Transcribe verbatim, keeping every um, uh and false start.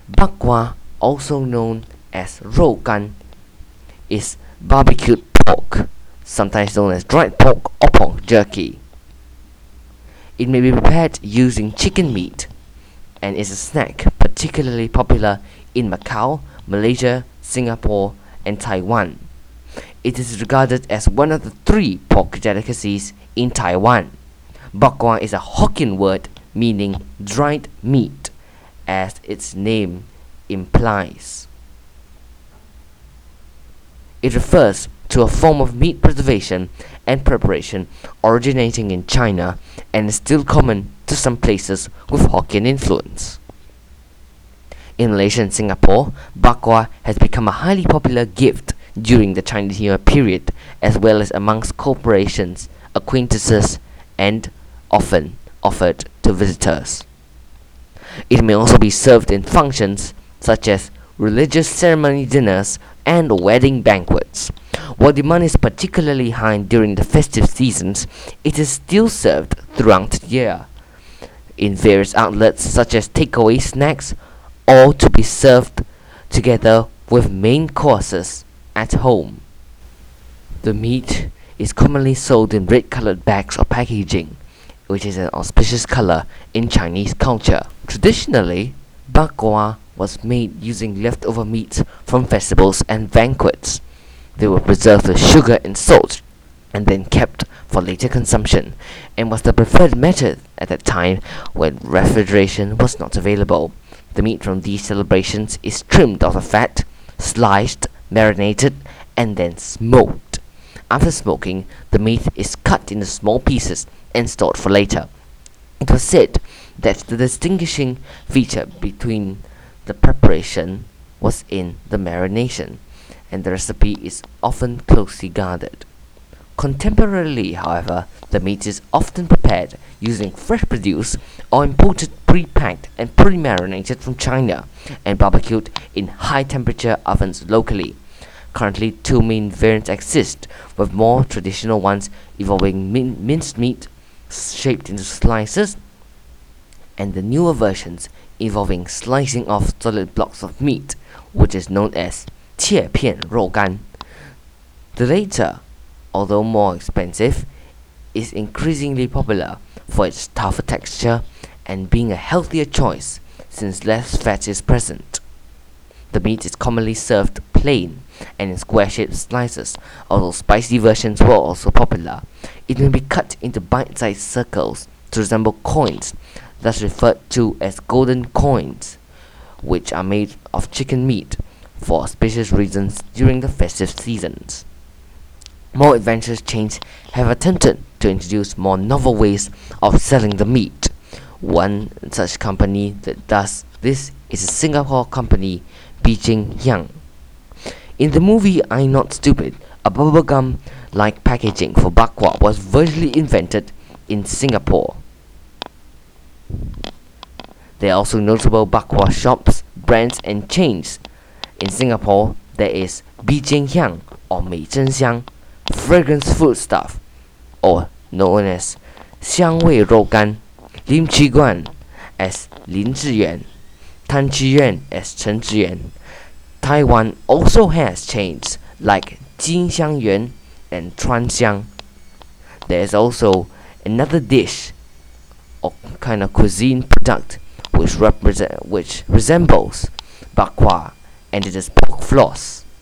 Bak kwa, also known as rou gan, is barbecued pork, sometimes known as dried pork or pork jerky. It may be prepared using chicken meat and is a snack particularly popular in Macau, Malaysia, Singapore, and Taiwan. It is regarded as one of the three pork delicacies in Taiwan. Bak kwa is a Hokkien word meaning dried meat, as its name implies. It refers to a form of meat preservation and preparation originating in China and is still common to some places with Hokkien influence. In Malaysia and Singapore, bak kwa has become a highly popular gift during the Chinese New Year period, as well as amongst corporations, acquaintances, and often offered to visitors. It may also be served in functions such as religious ceremony dinners and wedding banquets. While demand is particularly high during the festive seasons, it is still served throughout the year in various outlets such as takeaway snacks, or to be served together with main courses at home. The meat is commonly sold in red colored bags or packaging, which is an auspicious color in Chinese culture. Traditionally, bak kwa was made using leftover meats from festivals and banquets. They were preserved with sugar and salt and then kept for later consumption, and was the preferred method at that time when refrigeration was not available. The meat from these celebrations is trimmed off the fat, sliced, marinated, and then smoked. After smoking, the meat is cut into small pieces and stored for later. It was said that the distinguishing feature between the preparation was in the marination, and the recipe is often closely guarded. Contemporarily, however, the meat is often prepared using fresh produce or imported pre-packed and pre-marinated from China and barbecued in high-temperature ovens locally. Currently, two main variants exist, with more traditional ones involving min- minced meat shaped into slices, and the newer versions involving slicing off solid blocks of meat, which is known as 切片肉干. The latter, although more expensive, is increasingly popular for its tougher texture and being a healthier choice since less fat is present. The meat is commonly served plain and in square-shaped slices, although spicy versions were also popular. It may be cut into bite-sized circles to resemble coins, thus referred to as golden coins, which are made of chicken meat for auspicious reasons during the festive seasons. More adventurous chains have attempted to introduce more novel ways of selling the meat. One such company that does this is a Singapore company, Beijing Yang. In the movie I'm Not Stupid, a bubblegum-like packaging for bak kwa was virtually invented in Singapore. There are also notable bak kwa shops, brands, and chains. In Singapore, there is Beijing Yang or Mei Zhen Xiang, fragrance foodstuff, or known as 香味肉干, Lim Chi Guan as Lin Zhiyuan, Tan Chi Yuan as Chen Zhiyuan. Taiwan also has chains like Jin Xiang Yuan and Chuan Xiang. There is also another dish or kind of cuisine product which represent which resembles bak kwa, and it is pork floss.